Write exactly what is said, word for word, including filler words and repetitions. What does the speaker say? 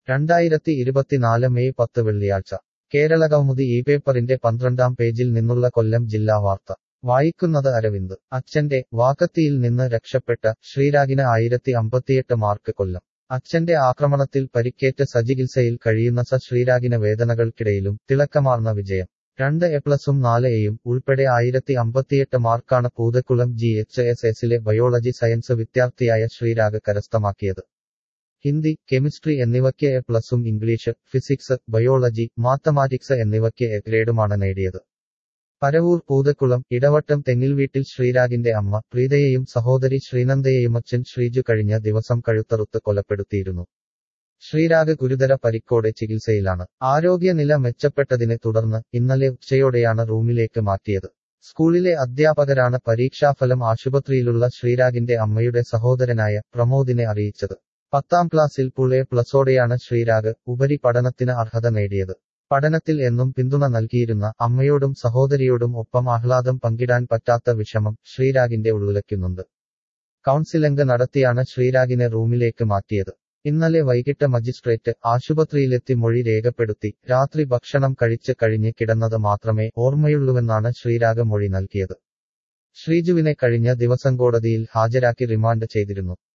രണ്ടായിരത്തി ഇരുപത്തിനാല് മെയ് പത്ത് വെള്ളിയാഴ്ച കേരളകൗമുദി ഈ പേപ്പറിന്റെ പന്ത്രണ്ടാം പേജിൽ നിന്നുള്ള കൊല്ലം ജില്ലാ വാർത്ത വായിക്കുന്നത് അരവിന്ദ്. അച്ഛന്റെ വാക്കത്തിയിൽ നിന്ന് രക്ഷപ്പെട്ട ശ്രീരാഗിന് ആയിരത്തി അമ്പത്തിയെട്ട് മാർക്ക്. കൊല്ലം. അച്ഛന്റെ ആക്രമണത്തിൽ പരിക്കേറ്റ് സചികിത്സയിൽ കഴിയുന്ന സ ശ്രീരാഗിന് വേദനകൾക്കിടയിലും തിളക്കമാർന്ന വിജയം. രണ്ട് എ പ്ലസും നാല് എയും ഉൾപ്പെടെ ആയിരത്തി അമ്പത്തിയെട്ട് മാർക്കാണ് പൂതക്കുളം ജി എച്ച് എസ് എസിലെ ബയോളജി സയൻസ് വിദ്യാർത്ഥിയായ ശ്രീരാഗ് കരസ്ഥമാക്കിയത്. ഹിന്ദി, കെമിസ്ട്രി എന്നിവയ്ക്ക് എ പ്ലസും ഇംഗ്ലീഷ്, ഫിസിക്സ്, ബയോളജി, മാത്തമാറ്റിക്സ് എന്നിവയ്ക്ക് എ ഗ്രേഡുമാണ് നേടിയത്. പരവൂർ പൂതക്കുളം ഇടവട്ടം തെങ്ങിൽവീട്ടിൽ ശ്രീരാഗിന്റെ അമ്മ പ്രീതയെയും സഹോദരി ശ്രീനന്ദയെയും അച്ഛൻ ശ്രീജു കഴിഞ്ഞ ദിവസം കഴുത്തറുത്ത് കൊലപ്പെടുത്തിയിരുന്നു. ശ്രീരാഗ് ഗുരുതര പരിക്കോടെ ചികിത്സയിലാണ്. ആരോഗ്യനില മെച്ചപ്പെട്ടതിനെ തുടർന്ന് ഇന്നലെ ഉച്ചയോടെയാണ് റൂമിലേക്ക് മാറ്റിയത്. സ്കൂളിലെ അധ്യാപകരാണ് പരീക്ഷാഫലം ആശുപത്രിയിലുള്ള ശ്രീരാഗിന്റെ അമ്മയുടെ സഹോദരനായ പ്രമോദിനെ അറിയിച്ചത്. പത്താം ക്ലാസ്സിൽ ഫുൾ എ പ്ലസോടെയാണ് ശ്രീരാഗ് ഉപരിപഠനത്തിന് അർഹത നേടിയത്. പഠനത്തിൽ എന്നും പിന്തുണ നൽകിയിരുന്ന അമ്മയോടും സഹോദരിയോടും ഒപ്പം ആഹ്ലാദം പങ്കിടാൻ പറ്റാത്ത വിഷമം ശ്രീരാഗിന്റെ ഉള്ളുലയ്ക്കുന്നുണ്ട്. കൗൺസിലിംഗ് നടത്തിയാണ് ശ്രീരാഗിനെ റൂമിലേക്ക് മാറ്റിയത്. ഇന്നലെ വൈകിട്ട് മജിസ്ട്രേറ്റ് ആശുപത്രിയിലെത്തി മൊഴി രേഖപ്പെടുത്തി. രാത്രി ഭക്ഷണം കഴിച്ച് കഴിഞ്ഞ് കിടന്നത് മാത്രമേ ഓർമ്മയുള്ളൂവെന്നാണ് ശ്രീരാഗ് മൊഴി നൽകിയത്. ശ്രീജുവിനെ കഴിഞ്ഞ ദിവസം കോടതിയിൽ ഹാജരാക്കി റിമാൻഡ് ചെയ്തിരുന്നു.